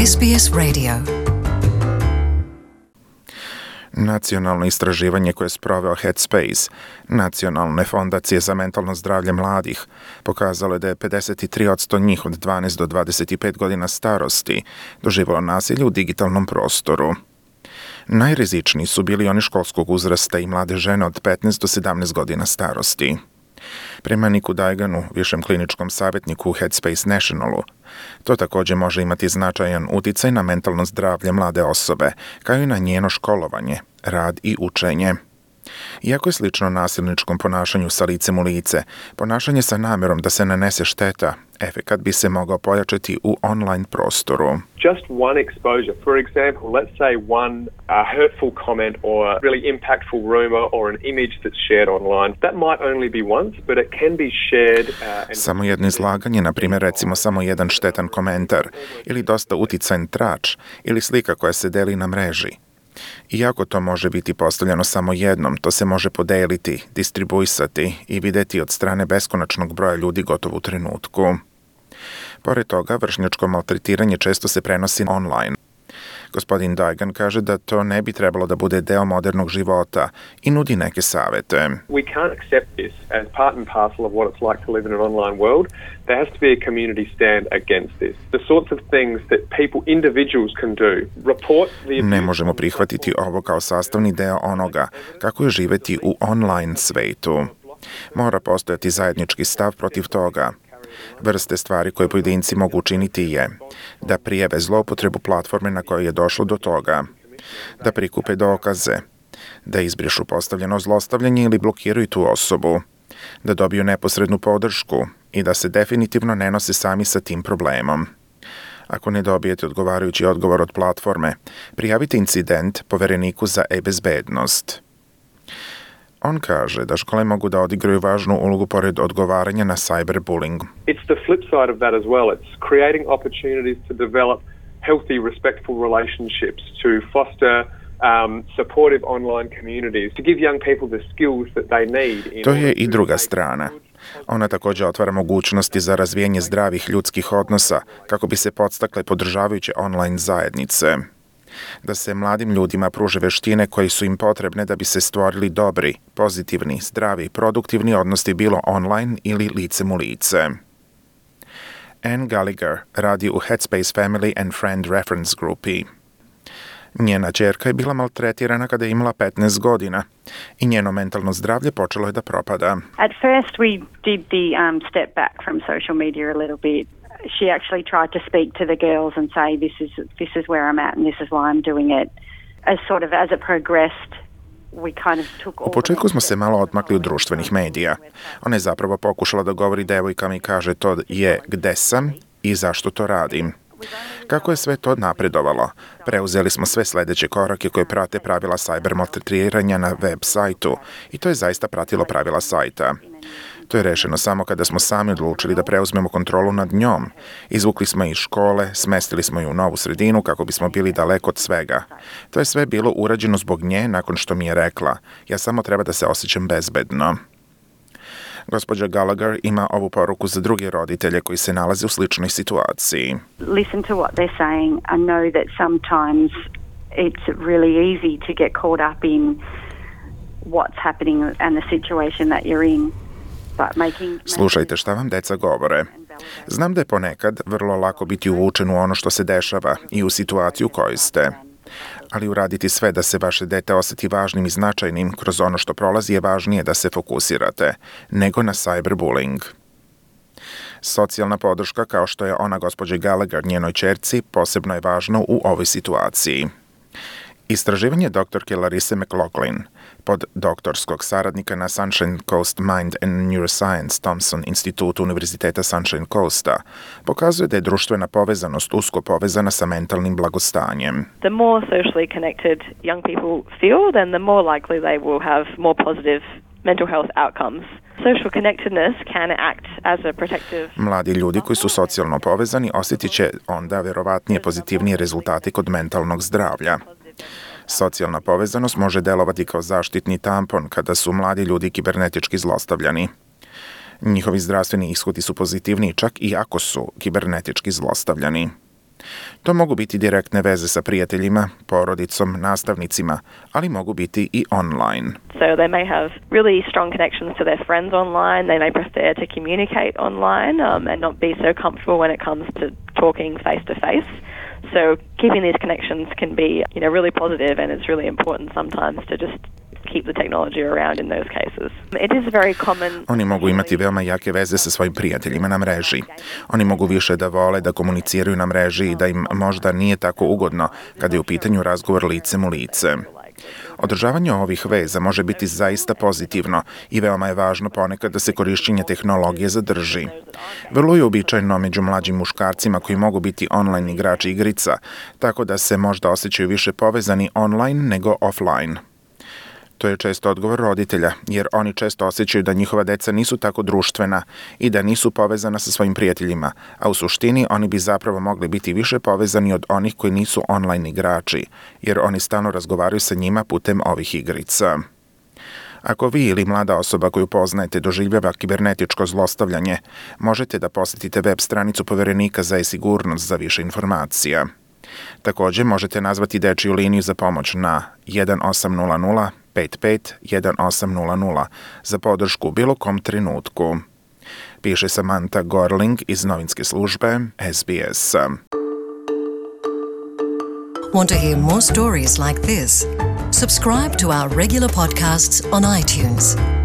SBS Radio. Nacionalno istraživanje koje je sproveo Headspace, Nacionalne fondacije za mentalno zdravlje mladih, pokazalo je da je 53% njih od 12 do 25 godina starosti doživjelo nasilje u digitalnom prostoru. Najrizičniji su bili oni školskog uzrasta i mlade žene od 15 do 17 godina starosti. Prema Niku Dajganu, višem kliničkom savjetniku u Headspace Nationalu, to također može imati značajan uticaj na mentalno zdravlje mlade osobe, kao i na njeno školovanje, rad i učenje. Iako je slično nasilničkom ponašanju sa licem u lice, ponašanje sa namjerom da se nanese šteta, efekat bi se mogao pojačati u online prostoru. Just one exposure, for example, let's say one hurtful comment or a really impactful rumor or an image that's shared online. That might only be once, but it can be shared. Samo jedno izlaganje, na primjer recimo samo jedan štetan komentar, ili dosta uticajan trač, ili slika koja se deli na mreži. Iako to može biti postavljeno samo jednom, to se može podeliti, distribuisati i vidjeti od strane beskonačnog broja ljudi gotovo u trenutku. Pored toga, vršnjačko maltretiranje često se prenosi online. Gospodin Dajgan kaže da to ne bi trebalo da bude deo modernog života i nudi neke savete. We can't accept this as part and parcel of what it's like to live in an online world. There has to be a community stand against this. The sorts of things that people, individuals can do. Report the abuse. Ne možemo prihvatiti ovo kao sastavni deo onoga kako je živjeti u online svetu. Mora postojati zajednički stav protiv toga. Vrste stvari koje pojedinci mogu učiniti je da prijave zloupotrebu platforme na kojoj je došlo do toga, da prikupe dokaze, da izbrišu postavljeno zlostavljanje ili blokiraju tu osobu, da dobiju neposrednu podršku i da se definitivno ne nose sami sa tim problemom. Ako ne dobijete odgovarajući odgovor od platforme, prijavite incident povereniku za e-bezbednost. On kaže da škole mogu da odigraju važnu ulogu pored odgovaranja na cyberbullying. It's the flip side of that as well. It's creating opportunities to develop healthy, respectful relationships, to foster supportive online communities, to give young people the skills that they need. To je i druga strana. Ona također otvara mogućnosti za razvijanje zdravih ljudskih odnosa kako bi se podstakle podržavajuće online zajednice. Da se mladim ljudima pruže veštine koje su im potrebne da bi se stvorili dobri, pozitivni, zdravi i produktivni odnosi bilo online ili licem u lice. Anne Gallagher radi u Headspace Family and Friend Reference Grupi. Njena ćerka je bila maltretirana kada je imala 15 godina i njeno mentalno zdravlje počelo je da propada. At first we did the step back from social media a little bit. She actually tried to speak to the girls and say this is where I'm at and this is why I'm doing it. As it progressed, we kind of took all. U početku smo se malo odmakli od društvenih medija. Ona je zapravo pokušala da govori devojkama i kaže to je gde sam i zašto to radim. Kako je sve to napredovalo? Preuzeli smo sve sljedeće korake koje prate pravila cyber maltretiranja na web sajtu i to je zaista pratilo pravila sajta. To je rešeno samo kada smo sami odlučili da preuzmemo kontrolu nad njom. Izvukli smo je iz škole, smestili smo je u novu sredinu kako bismo bili daleko od svega. To je sve bilo urađeno zbog nje nakon što mi je rekla, ja samo treba da se osjećam bezbedno. Gospođa Gallagher ima ovu poruku za druge roditelje koji se nalaze u sličnoj situaciji. Listen to what they're saying. I know that sometimes it's really easy to get caught up in what's happening and the situation that you're in. Slušajte šta vam deca govore. Znam da je ponekad vrlo lako biti uvučen u ono što se dešava i u situaciju u kojoj ste. Ali uraditi sve da se vaše dete osjeti važnim i značajnim kroz ono što prolazi je važnije da se fokusirate, nego na cyberbullying. Socijalna podrška, kao što je ona gospođe Gallagher njenoj ćerci, posebno je važno u ovoj situaciji. Istraživanje doktorke Larisse McLaughlin, pod doktorskog saradnika na Sunshine Coast Mind and Neuroscience Thompson institutu Univerziteta Sunshine Coasta, pokazuje da je društvena povezanost usko povezana sa mentalnim blagostanjem. The more socially connected young people feel, then the more likely they will have more positive mental health outcomes. Social connectedness can act as a protective. Mladi ljudi koji su socijalno povezani osjetit će onda verovatnije pozitivnije rezultate kod mentalnog zdravlja. Socijalna povezanost može delovati kao zaštitni tampon kada su mladi ljudi kibernetički zlostavljani. Njihovi zdravstveni ishodi su pozitivni čak i ako su kibernetički zlostavljani. To mogu biti direktne veze sa prijateljima, porodicom, nastavnicima, ali mogu biti i online. So they may have really strong connections to their friends online. They may prefer to communicate online and not be so comfortable when it comes to talking face to face. So keeping these connections can be, really positive, and it's really important sometimes to just keep the technology around in those cases. It is very common. Oni mogu imati veoma jake veze sa svojim prijateljima na mreži. Oni mogu više da vole da komuniciraju na mreži i da im možda nije tako ugodno kada je u pitanju razgovor licem u lice. Održavanje ovih veza može biti zaista pozitivno i veoma je važno ponekad da se korišćenje tehnologije zadrži. Vrlo je uobičajeno među mlađim muškarcima koji mogu biti online igrači igrica, tako da se možda osjećaju više povezani online nego offline. To je često odgovor roditelja, jer oni često osjećaju da njihova deca nisu tako društvena i da nisu povezana sa svojim prijateljima, a u suštini oni bi zapravo mogli biti više povezani od onih koji nisu online igrači, jer oni stalno razgovaraju sa njima putem ovih igrica. Ako vi ili mlada osoba koju poznajete doživljava kibernetičko zlostavljanje, možete da posetite web stranicu Poverenika za e-sigurnost za više informacija. Također možete nazvati dečiju liniju za pomoć na 1800 55 1800 za podršku u bilo kom trenutku. Piše Samantha Gorling iz novinske službe SBS. Want to hear more stories like this? Subscribe to our regular podcasts on iTunes.